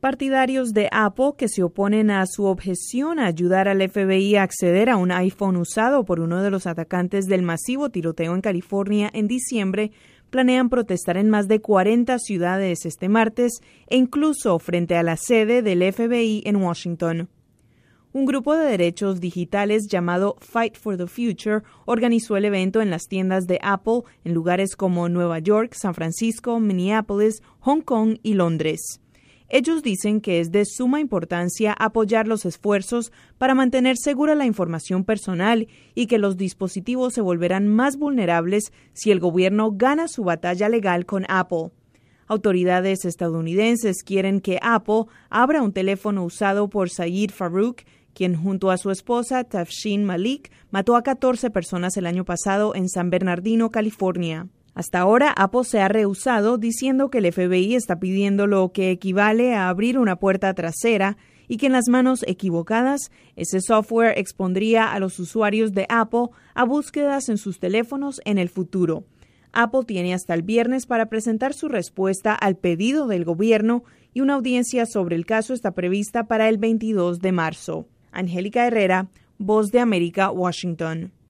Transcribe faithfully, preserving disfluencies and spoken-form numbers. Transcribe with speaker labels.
Speaker 1: Partidarios de Apple que se oponen a su objeción a ayudar al F B I a acceder a un iPhone usado por uno de los atacantes del masivo tiroteo en California en diciembre planean protestar en más de cuarenta ciudades este martes e incluso frente a la sede del F B I en Washington. Un grupo de derechos digitales llamado Fight for the Future organizó el evento en las tiendas de Apple en lugares como Nueva York, San Francisco, Minneapolis, Hong Kong y Londres. Ellos dicen que es de suma importancia apoyar los esfuerzos para mantener segura la información personal y que los dispositivos se volverán más vulnerables si el gobierno gana su batalla legal con Apple. Autoridades estadounidenses quieren que Apple abra un teléfono usado por Saeed Farook, quien junto a su esposa Tafshin Malik mató a catorce personas el año pasado en San Bernardino, California. Hasta ahora, Apple se ha rehusado diciendo que el F B I está pidiendo lo que equivale a abrir una puerta trasera y que en las manos equivocadas, ese software expondría a los usuarios de Apple a búsquedas en sus teléfonos en el futuro. Apple tiene hasta el viernes para presentar su respuesta al pedido del gobierno y una audiencia sobre el caso está prevista para el veintidós de marzo. Angélica Herrera, Voz de América, Washington.